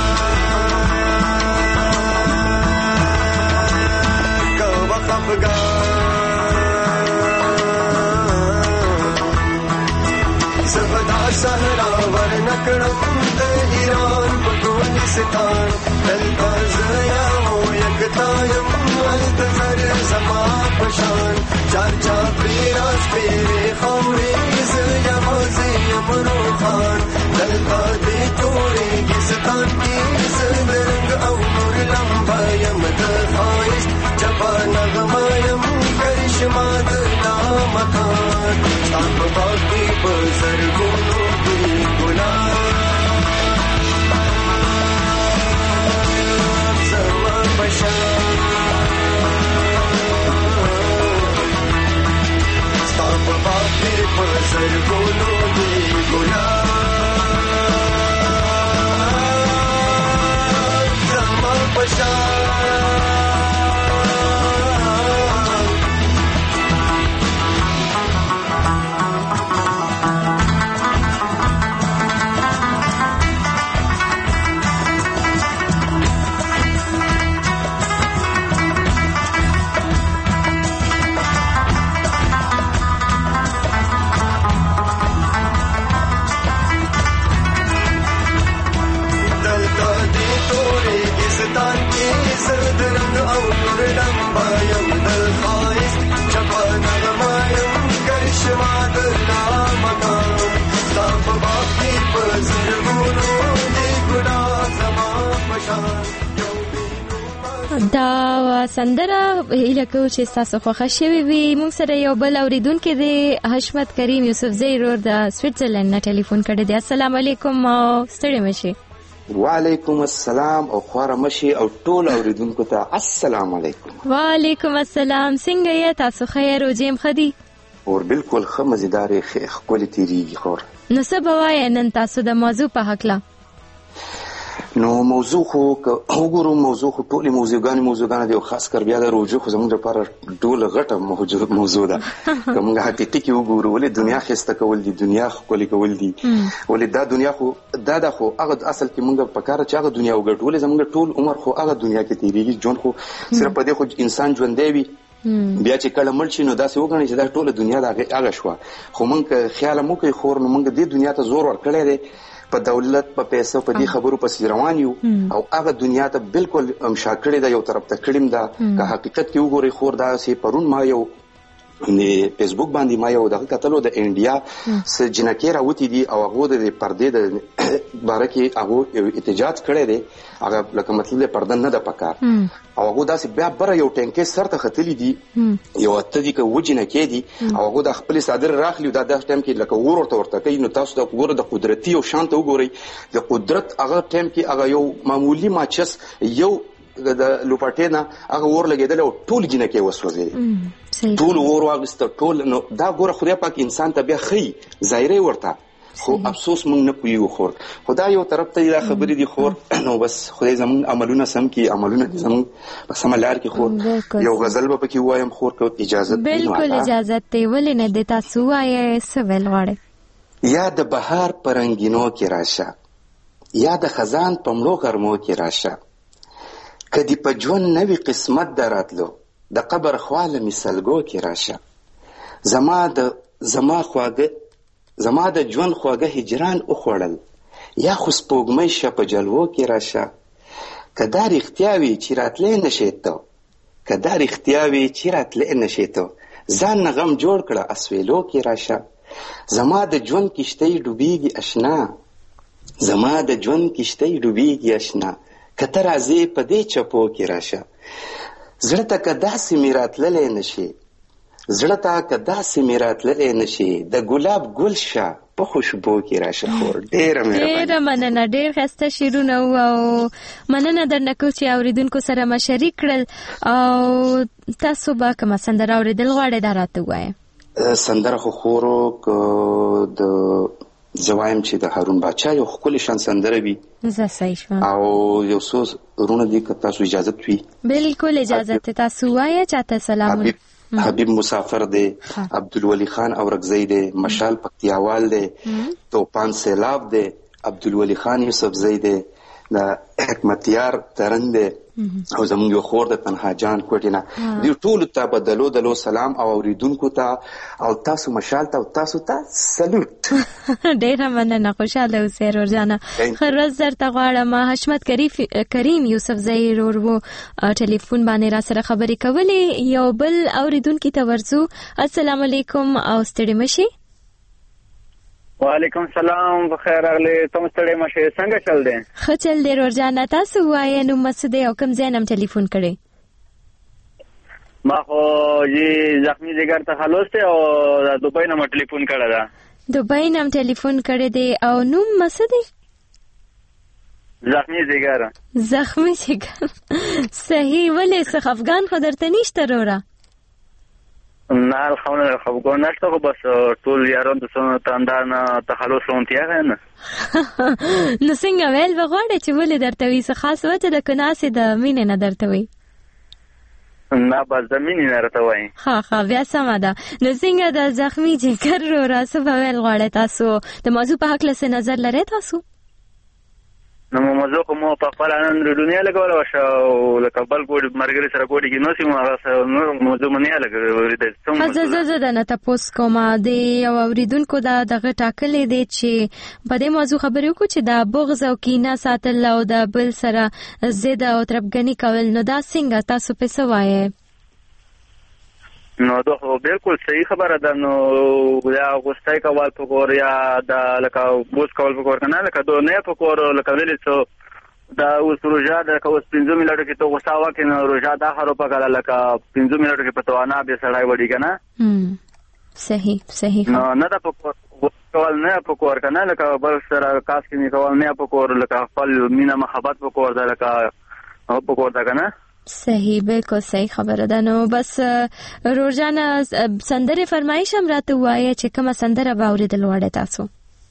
کوا خفدا کړم د ایران په ګلستان دلته زه یم یکتا یم هلته زر زما په شان چار چاپېره سپېرې خاورې زه یوازې یم روښان دلته دې تورېږستان کې زه د رنګ او نور لمبه یم د ښایست چپه نغمه یم کرشمه د لامکان ستا په باغ کې په زرګونو ګل ګلان زما په شان ستا په باغ کې په زرګونو ګل ګلان زما په شان دا سندره هیله کوم چې تاسو خوښه شوي وي. موږ سره یو بل اوریدونکی دی حشمت کریم یوسفزی رور د سویټزرلند نه ټلیفون کړی دی. السلام علیکم او ستړي مشي. وعلیکم السلام او خواره مشي او ټول اوریدونکو ته السلام علیکم. وعلیکم السلام. څنګه یې تاسو؟ خیر او جیم خدي اور بالکل ښه مزیدار ښکلې تیریږي خور. نو څه به وایې نن تاسو د موضوع په هکله؟ نو موضوع خو وګورو موضوع خو ټولې موضوعګانې دي او خاص کر بیا د روژې خو زموږ لپاره ډوله غټه موضوع ده که موږ حقیقي کې وګورو ولې دنیا ښایسته کول دي دنیا ښکلې کول دي ولې دا دنیا خو دا خو هغه اصل کې موږ په کار چې هغه دنیا وګټو ولې زموږ ټول عمر خو هغه دنیا کې تېرېږي ژوند خو صرف په دې خو انسان ژوندی وي بیا چې کله مړ شي نو داسې وګڼي چې دا ټوله دنیا د هغه شوه خو موږ که خیال مو کوي خور نو موږ دې دنیا ته زور ورکړی دی په دولت په پیسو په دې خبرو پسې روان یو او هغه دنیا ته بالکل امشا کړې ده یو طرف ته کړیم ده که حقیقت کې وګورئ خور داسې پرون ما یو فیسبوک باندې ما یو دغه کتلو د انډیا څه جنکې راوتي دي او هغه د پردې د باره کې هغه احتجاج کړی دی هغه لکه مطلب پرده نه ده پکار او هغه داسې بیا بره یو ټینکې سر ته ختلی دي یو اته دي که و جنکې دي او هغه د خپل صادر راخلی دا د ټایم کې لکه ورته کوي نو تاسو د وګوره د قدرتي او شانته وګورئ د قدرت هغه ټایم کې هغه یو معمولی ماچس یو د لوپټینا هغه ور لګیدل او ټول جنکې وسوځي ټول ور واغسته ټول نو دا ګوره خدای پاک انسان ته بیا خي ظاهري ورته خو افسوس مونږ نه پویو خور خدای یو طرف ته دا خبرې دي خور نو بس خدای زمون عملونه سم کی عملونه زمون بس عملار کی خور یو غزل به پکې وایم خور کو اجازه بالکل اجازه ته ولې نه د تاسو وایې سوال غواړي یا د بهار پرنګینو کې راشه یا د خزان پمړو غرمو کې راشه کدی په ژوند نوی قسمت دراتلو د قبر خواله مثالګو کې راشه زما د ژوند خواږه هجران اوخوړل یا خو سپوږمۍ شه په جلوو کې راشه که دا رښتیا وي چې راتلی نشې ته ځان نه غم جوړ کړه اسویلو کې راشه زما د ژوند کښتۍ ډوبېږي اشنا که ته راځې په دې چپو کې راشه زړه ته که داسې مې راتللی نشي د ګلاب ګل شه په خوشبو کې راشه خور ډېره مننه ډېر ښایسته شعرونه او مننه درنه کوم چې اورېدونکو سره ما شریک کړل او تاسو به کومه سندره اورېدل غواړئ دا راته ووایئ سندره خو خورو د زوایم چې د هارون باچا یو ښکلې شان سندره وي زه صحیح شوم او یو څو ورونه دي که تاسو اجازت وي بالکل اجازت تاسو وایئ چاته سلام حبیب مسافر دی عبدالولی خان اورکزی دی مشال پکتیاوال دی توپان سیلاب دی عبدالولی خان یوسفزی دی د حکمتیار ترن دی او زموږ یو خور د تنها جان کوټې نه دوی ټولو ته به دلو سلام او اوریدونکو ته او تاسو مشال ته او تاسو ته سلوټ. ډېره مننه، خوشحاله اوسئ رورجانه. ښه ورځ درته غواړم. حشمت کریم یوسف زئی ورو ټلیفون باندې را سره خبرې کولې. یو بل اوریدونکي ته ورځو. السلام علیکم او ستړي مشي. وعلیکم السلام، بخیر راغلی. تم ستړي مشي، څنګه چل دی؟ ښه چل دی رورجانه. تاسو وایئ نو مسعود او کوم ځای نه ټلیفون کړی؟ ما خو زخمی جګر ته خلاص دی او دوبۍ نه ټلیفون کړی دا. دوبۍ نه ټلیفون کړی دی او نوم مسعود دی؟ زخمی جګر. زخمی جګر صحیح. ولې څه افغان خو درته نشته وروره؟ نه خفګان نشته، خو بس ټول یاران د تاندار نه تخلص لونتیا نه. نو څنګه ویل وغواړې چې ولې درته وي څه خاص وجه د کناسې د مینې نه درته وي؟ نه بس د مینې نه راته وایي. ښه بیا سمه ده. نو څنګه د زخمی جګر وروره څه به ویل غواړئ تاسو؟ د موضوع په هکله څه نظر لرئ تاسو؟ نو موضوع خو مو په خپل نن دنیا لګوله وشه او لکه بل ګوډ مرګري سره ګوډي کې نو سیمه هغه نور موضوع مونږ نه لګوي. زه نه تاسو کوم د یو اوریدونکو دغه ټاکلې دي چې په دې موضوع خبرې وکړو چې دا بغض او کینه ساتل او د بل سره ضد او تربګنی کول، نو دا څنګه تاسو په څه وایي؟ نو دا خو بالکل صحیح خبره ده. نو یا غوستای کول په کور یا د لکه بوس کول په کور کنه لکه دو نه په کور لکه ویل څو دا اوس روزه د کوس 15 منټو کې تو غوسا وکړي نو روزه دا خرو په کله لکه 15 منټو کې پتوانا به سړای وړي کنه. صحیح. نو نه دا په کول نه په کور کنه لکه بل سره کاس کې نه کول نه په کور لکه خپل مینا محبت په کور دا لکه په کور دا کنه. صحیح، بالکل صحیح خبره ده. نو بس روزانه سندره فرمایش هم راته وایي چې کومه سندره به اوریدل وړه تاسو؟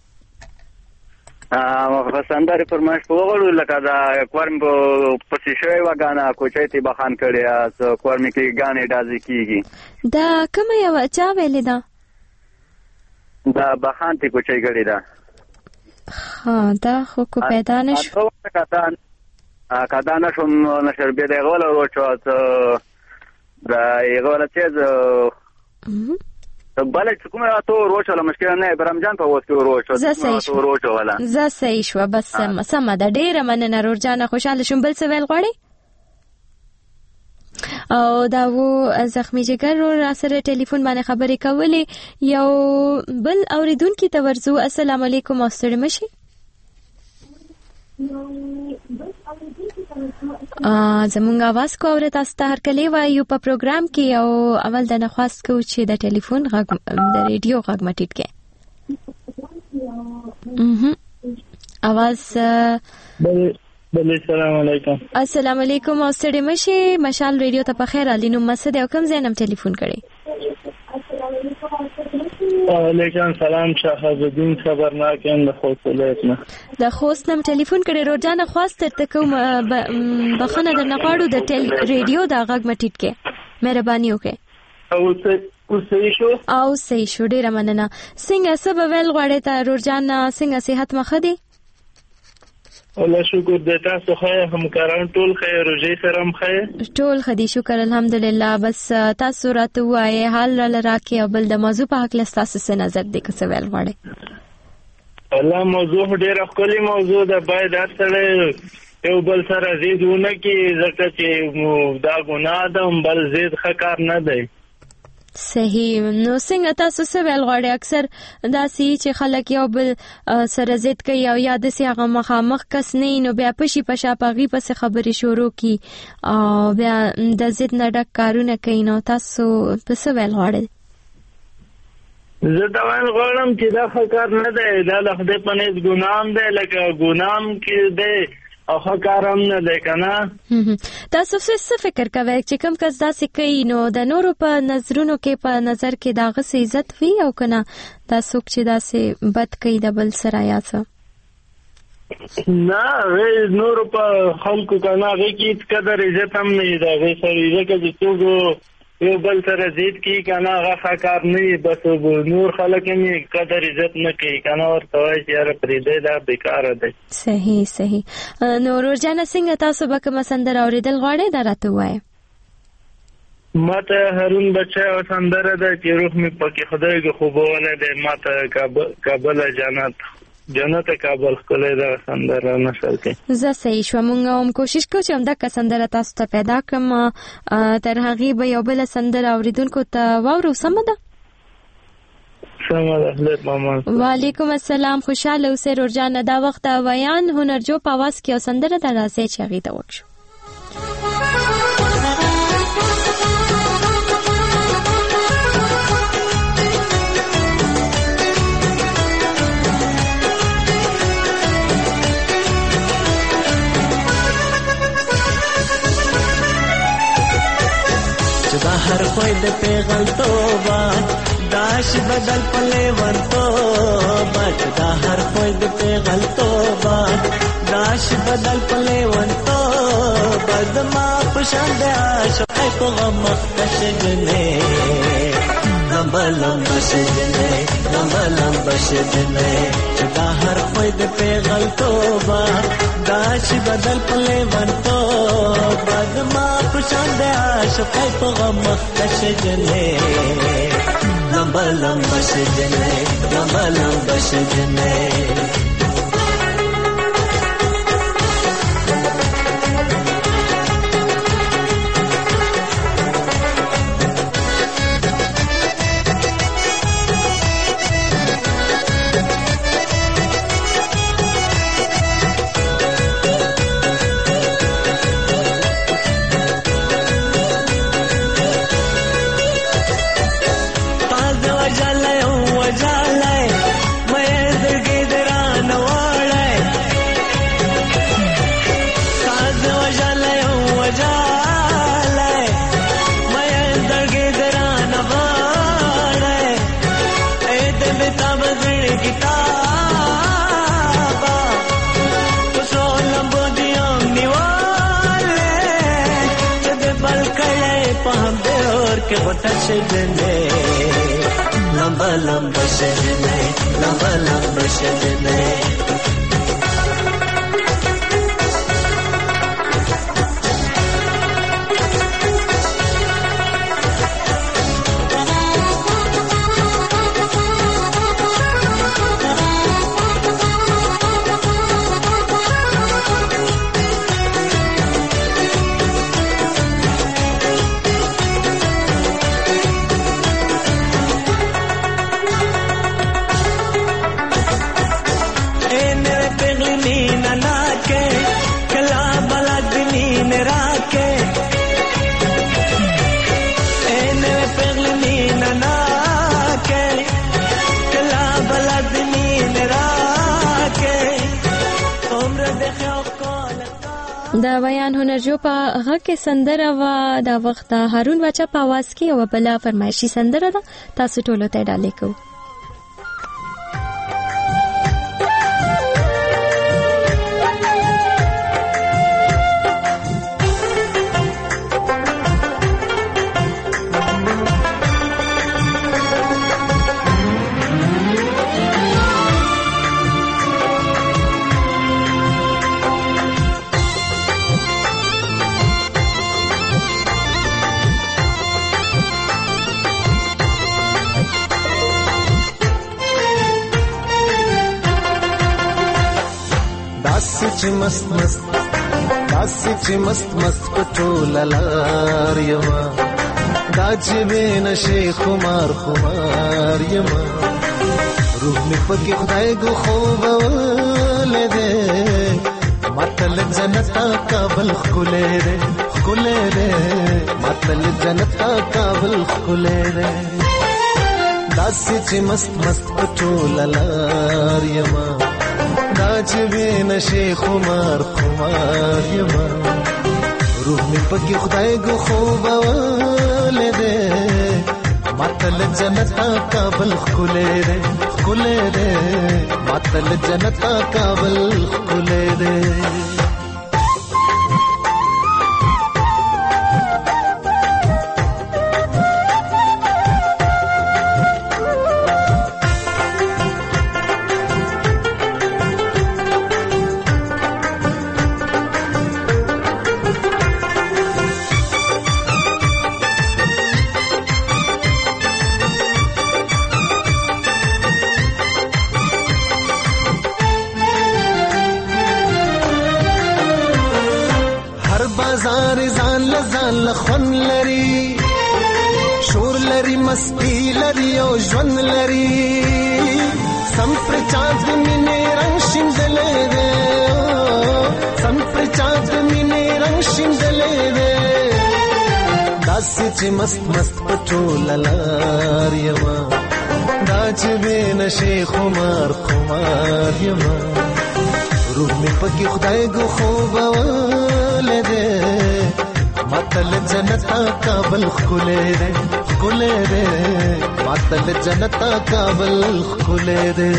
سندره فرمایش په وګړو لکه دا کوم په شوي وګانا کوچایتي بخان کړي از کوم کې غانې دازي کیږي. دا کومه یو چا ویلې ده؟ دا بخان ته کوچای کړي ده. دا خو کو پیدا نشو. کدا نشم نشر بیا دغه ولا روچو دا یغه ولا تیز بل چې کومه تو روچو له مشکل نه برمجان په وڅ کې روچو روچو ولا زه صحیح شو. بس سم ده. ډیره مننه رورجانه، خوشاله شوم. بل څه ویل غواړي؟ او دا وو زخمی جګر را سره ټلیفون باندې خبرې کولې. یو بل اوریدونکي ته ورځو. السلام علیکم او ستړي مشي. زمونږ आवाज کو اورې تاسو ته هر کله وایو په پروګرام کې او اول د نخواست کو چې د ټلیفون غږ د ریډیو غږ مټیټ کې आवाज. السلام علیکم. السلام علیکم او ستړي مشي. مشال ریډیو ته په خیر علي نو مسعود او کوم ځای نم ټلیفون کړي؟ وعلیکم سلام، شاهد الدین خبرناک ام د خوست ولایت نه. د خوست نم ټلیفون کړي. روزانه خواست ته کوم بخنه د نقاړو د ریډیو د غږ مټیټ کې مهرباني وکړئ. او صحیح شو. ډیره مننه. څنګه سبب ویل غواړئ ته روزانه؟ څنګه صحت مخه دی؟ الله شکر د تاسو خیر، همکاران ټول خیر، روزي سره هم خیر، ټول خدي شکر الحمدلله. بس تاسو راته وایي حال را راکې او بل د موضوع په حق له تاسو څه نظر دی که څه ویل غواړئ؟ الله موضوع ډیره ښکلې موضوع ده. باید هر سړی یو بل سره ضد ونه کړي ځکه چې دا ګناه ده، بل ضد ښه کار نه دی. صحیح. نو څنګه تاسو څه ویل غواړئ؟ اکثر داسې چې خلک یو بل سره ضد کوي او یا داسې هغه مخامخ کس نه نو بیا پشي پشا پغي پس خبرې شروع کی او بیا د ضد نه ډک کارونه کوي. نو تاسو څه ویل غواړئ؟ زه دا ویل غواړم چې دا ښه کار نه دی، دا د خدای په نزد ګناه دی، لکه ګناه کې دی او ښه کار هم نه دی که نه. تاسو څه فکر کوئ چې کوم کس داسې کوي نو د نورو په نظرونو کې په نظر کې د هغه څه عزت وي او که نه دا څوک چې داسې بد کوي د بل سره یا څه؟ نه نورو په خلکو که نه هغې کې هېڅ قدر عزت هم نه وي د هغې سړي، ځکه چې څوک یو بل سره زید کی کنه هغه کار نه بس نور خلک یې قدر عزت نه کوي کنه ورته وایي چې یاره پرېږدی دا بیکاره دی. صحیح. نو ورورجانه څنګه تاسو به کومه سندره اورېدل غواړئ دا راته ووایه. ماته هارون بچه او سندره ده چې روح مې پکې خدای کې خوبولی دی. ماته کابل جنت کابل ښکلی ده سندره نشل کې. زه صحیح شوه. مونږ هم کوشش کوو چې همدغه سندره تاسو ته پیدا کړم. تر هغې به یو بله سندره اورېدونکو ته واورو. سمه ده؟ سمه ده. خیر مامان. وعلیکم السلام. خوشحاله اوسئ رورجانه. دا وخت ویان هنرجو په اواز کې یو سندره ده، راځئ چې هغې ته وکړو. دا هر خوی د پیغل توبه داش بدل پلے ون توبه دا هر خوی د پیغل توبه داش بدل پلے ون توبه زما پشان د عاشق په غم مخکش جنې لمبلم بشجنې دا هر خوی د پیغل توبه داش بدل پلے ون توبه زما پشان د عاشق په غم مخکش جنې لمبلم بشجنې लंबा शजने دا بیان هنرجو په هغه کې سندره و دا وخت هارون بچا په आवाज کې او بل فرمایشي سندره ده تاسو ټول ته ډالې کو. मस्त मस्त पटोला लार यमा दाजबे नशे खुमार यमा रूह में पके खुदाई गो खूब ले दे मतल जनता काबल खुले रे मतल जनता काबल खुले रे दासी मस्त मस्त पटोला लार यमा दाजबे नशे खुमार यमा रूह में पकी खुदाई गो खूब ले दे मतल जनता काबल खुले रे मतल जनता काबल खुले रे ځان لخون لري شور لري مستی لري او ژوند لري سم پر چاند مینې رنگ شیندلې ده سم پر چاند مینې رنگ شیندلې ده داسې چې مست مست پټول لار یما دا چې به نشي خمار خمار یما روح می پکې خدای ګو خوب ولده ماتل جنتا کابل خلے دے ماتل جنتا کابل خلے دے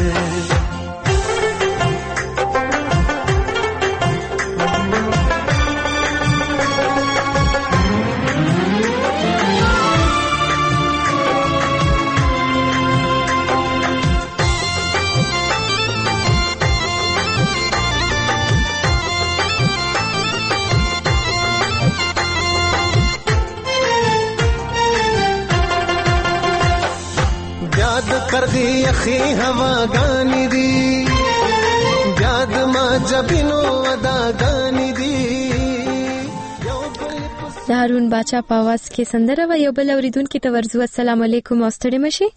کرغی اخی ہوا گانی دی یاد ما جبینو ادا گانی دی هارون باچا په आवाज کې سندره و یو بل اوریدونکو ته ورزو السلام علیکم او ستړي مشي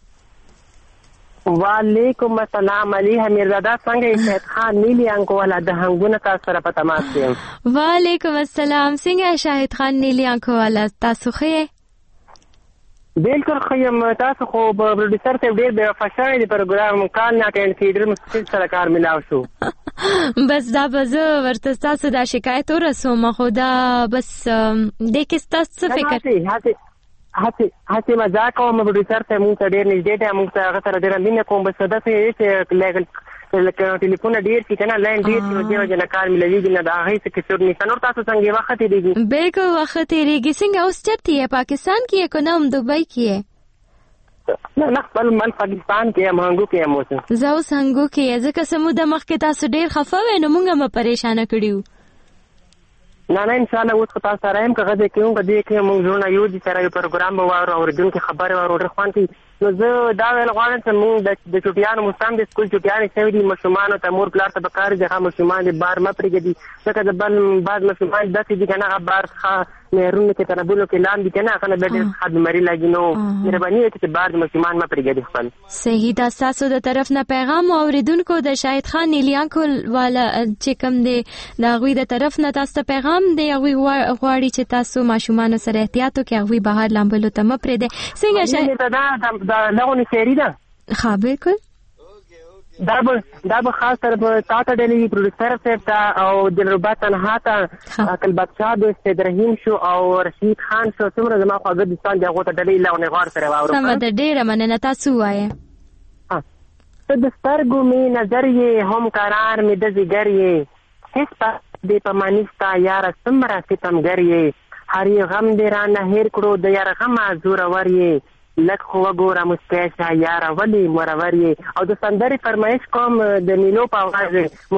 وعلیکم السلام علی حمیرزاده څنګه شهید خان نیلی انکو والا د هنګونه تاسو سره په تماس یم وعلیکم السلام څنګه شهید خان نیلی انکو والا تاسو ښه بالکل خیم تاسو خو پروډوسر ته ډیر به فشار دی پروګرام کال نه اټینډ کیدل مستقل سره کار ملاو شو بس دا بزه ورته تاسو دا شکایت ورسوم خو دا بس د کې تاسو فکر هڅه مزاق او پروډوسر ته مونږ ډیر نږدې ته مونږ هغه سره ډیر مینه کوم بس دا څه لیګل ټلیفون ډیر چې کنه لاین ډیر چې دیو جن کار ملويږي نه دا هیڅ کیسه نه نور تاسو څنګه وخت دیږي بالکل وخت دیږي څنګه اوس چرته یې پاکستان کې کوم دوبۍ کې نه خپل من پاکستان کې مهنګو کې مو زه اوس هنګو کې ځکه سمو د مخ کې تاسو ډیر خفه وې نو مونږه م پریشان کړیو نه ان شاء الله اوس تاسو سره هم کغه دې کوم کدی کې مونږ جوړ یو دي سره پروګرام واره او دن کې خبره واره خوان کې نو زه دا ویل غواړم چې مونږ د چټیانو مستند سکول چټیانې شوی دي مشومان ته مور پلار ته بکار ځه مشومان دې بار ما پرګدي ځکه د بل بعض مشومان داسې دي کنه بار مهرونه کې تنبولو کې لاندې کنه کنه به دې حد مری لګي نو مهرباني وکړئ چې بار مشومان ما پرګدي خپل صحیح دا تاسو د طرف نه پیغام اوریدونکو د شاهد خان نیلیانکو والا چې کوم دی دا غوي د طرف نه تاسو پیغام دی غوي غواړي چې تاسو ماشومان سره احتیاط وکړئ غوي بهر لامبلو ته م پرې دي څنګه شاهد دا لغونی شعری ده ها بالکل دا به خاص طور په تاسو ډېری پروډوسر صاحب ته او دلربا تنها ته عقل بادشاہ د سید رحیم شو او رشید خان شو څومره زما خواږه دوستان دغه ته ډېری لغونی غوړ سره واورو سم د ډېره مننه تاسو وایي د سترګو می نظر یې هم قرار می د زیګر یې هیڅ دې په مانیستا یار سمرا ستمګر یې هر غم دې را نه هیر کړو د یار غم زور ور یې لک خو وګوره مسکیشا یاره ولی مرور یې او د سندرې فرمایش کوم د مینو په اواز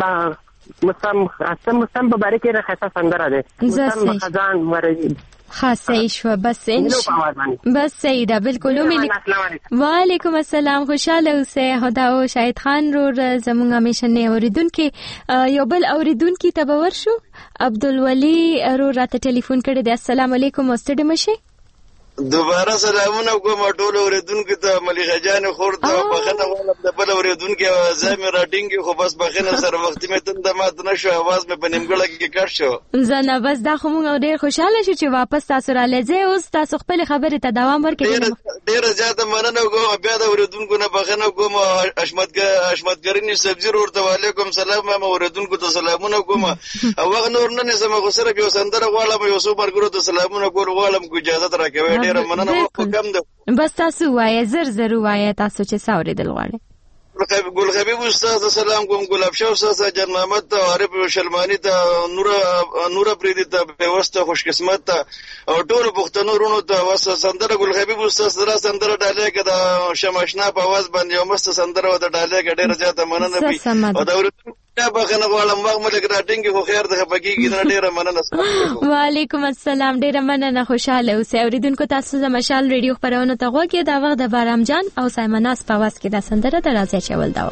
مستم په باره کې راخصه سندره ده مستم خزان مرجي خاصه شو بس بس سیدا بالکل وعلیکم السلام خوشاله اوسه خدا او شاهد خان رو زمونږ همیشنه اوریدونکو یو بل اوریدونکو ته باور شو عبدالولی رو راته ټلیفون کړی دی السلام علیکم واستډ مشه دوباره سلامونه کوم ټول اوریدونکو ته ملیخه جان خور ته بخنه غواړم د بل اوریدونکو زمي راټینګ خو بس بخنه سره وخت مې تند مات نشو आवाज مې په نیمګړه کې کټ شو زنه بس دا خو موږ ډېر خوشاله شو چې واپس تاسو را لځه اوس تاسو خپل خبره ته دوام ورکړئ ډېر زیاته مننه کوم بیا د اوریدونکو نه بخنه کوم اشمتګرینی سبزی ورته وعلیکم سلام ما اوریدونکو ته سلامونه کوم او وغه نور نه سم خو سره یو سندره غواړم یو سوپر ګرو ته سلامونه کول غواړم کو اجازه راکوي ډیر مننه کوم ده بس تاسو وایي زر وایي تاسو چې ساوریدل غواړي ګل حبیب استاد سلام کوم ګلاب شاه استاد جان محمد ته عارف شلمانی ته نور پریدي ته بهوسته خوش قسمت ته او ټول پښتنو رونو ته وس سندره ګل حبیب استاد سره سندره ډالې کده شمشنا په आवाज باندې یو مست سندره و ته ډالې کډه ډیر زیاته مننه او دا یا بخنه غواړم وخت ملک راټینګ خو خیر ده پکېږي نه ډیره مننه وعلیکم السلام ډیره مننه خوشاله اوسئ اوریدونکو تاسو زما مشال ریډیو خبرونه ته غوږی دا وخت د بارام جان او سایمناس په واس کې دا سندره درازه چول دا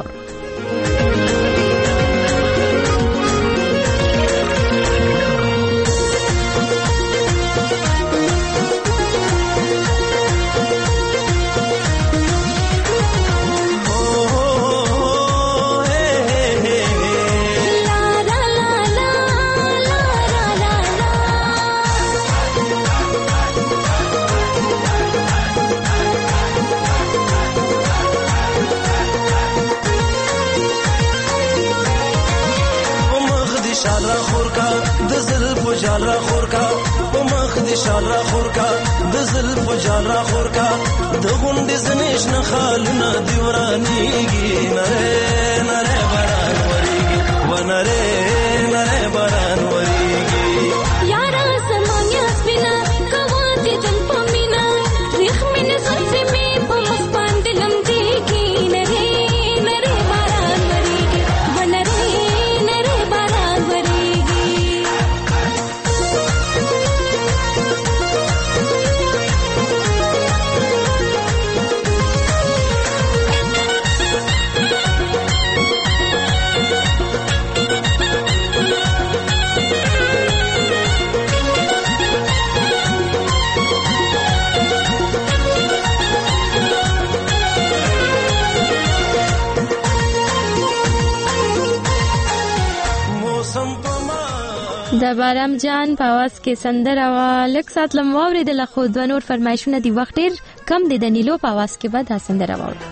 شال را خور کا په مخ دې شال را خور کا د زلف جال را خور کا د غونډې زنیش نه خالونه دی ورانیږي نره نره باران وریږي ونره نره باران وریږي یارا سمانیا سپینا کواتې جن پمینا ریخ مې زلفې مې په مخ باندې لمدېږي نره نره باران وریږي ونره نره باران وریږي د بارام جان په आवाज کې سندره وا لک سات لم واورېدل خو د نور فرمایشونه دی وخت ډیر کم دي د نیلو په आवाज کې به دا سندره واورو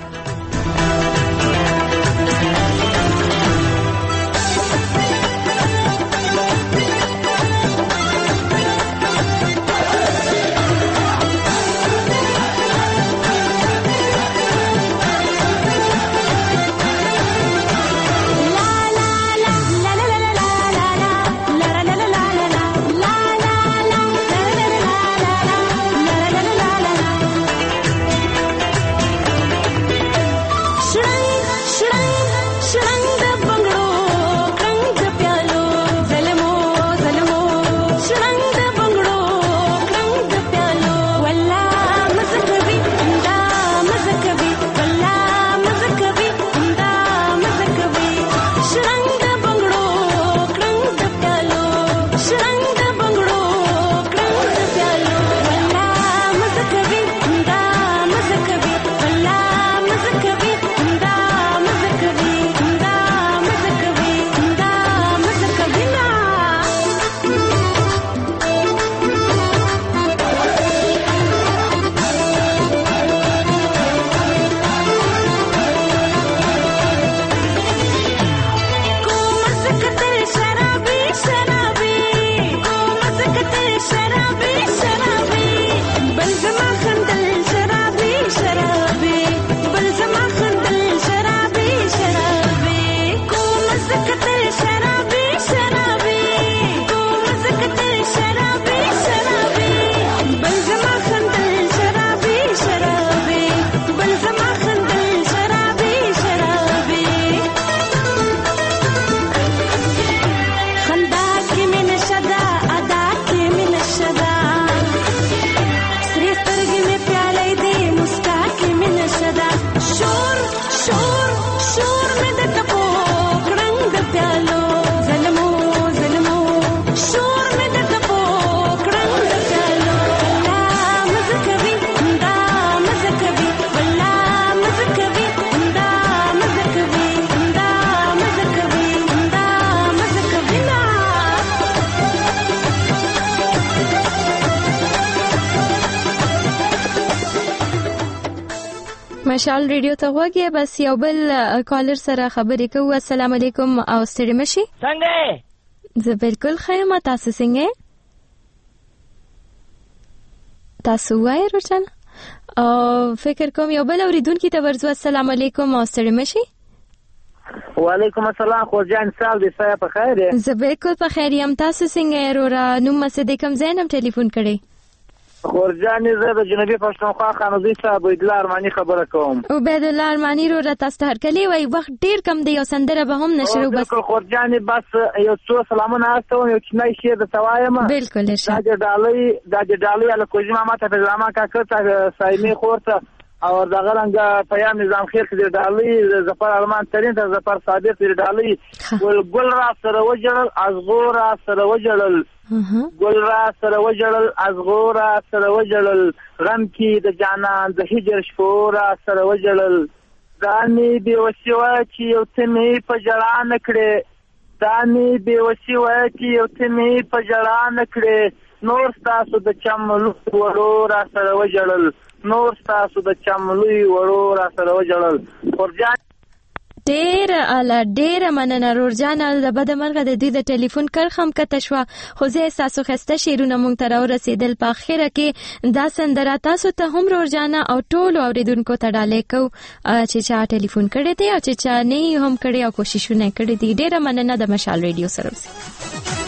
مشال ریډیو ته وګورئ بس یو بل کالر سره خبرې کوو السلام علیکم او ستړي مشي څنګه زه بالکل خیر تاسو څنګه تاسو وایي روزانه او فکر کوم یو بل اوریدونکو ته ورځو السلام علیکم او ستړي مشي وعلیکم السلام خو جان سال دې سایه په خیر زه بالکل په خیر یم تاسو څنګه رورا نو مسد کوم زینم ټلیفون کړی خورجان زه د جنوبي پښتونخوا خانوزي صاحب عبدالله ارماني خبره کوم عبدالله ارماني رو را تاسو هر کلی وای وخت ډیر کم دی او سندره به هم نشرو بس خورجان بس یو څو سلامونه استو یو چنای شی د سوایم بالکل ارشاد دا ډالۍ الکوزي ماما ته زما کاکا ته سایمه خورته او دغه رنګ پیام نظام خیر کې ډالۍ ظفر ارمان ترين ته ظفر صادق ډالۍ ګل را سره وجړل ازغور را سره وجړل ګل را سره وجړل ازغور را سره وجړل غم کې د جانان د هجر شپور را سره وجړل دانی دی وسیوا چې یو تمه په جړا نکړي دانی دی وسیوا چې یو تمه په جړا نکړي نور تاسو د چملو ورو را سره وجړل نور تاسو د چملوي وړو را سره وجړل خورجان ډېر مننه رورجان د بدمرغه د دې د ټلیفون کرخم کته شو خو زه تاسو خسته شیرونه مونږ ته راورسېدل په اخره کې دا سندره تاسو ته هم رورجان او ټول اوریدونکو ته ډالې کو چې چا ټلیفون کړی دی او چې چا نه هم کړی او کوششونه کړی دي ډېر مننه د مشال ریډیو سره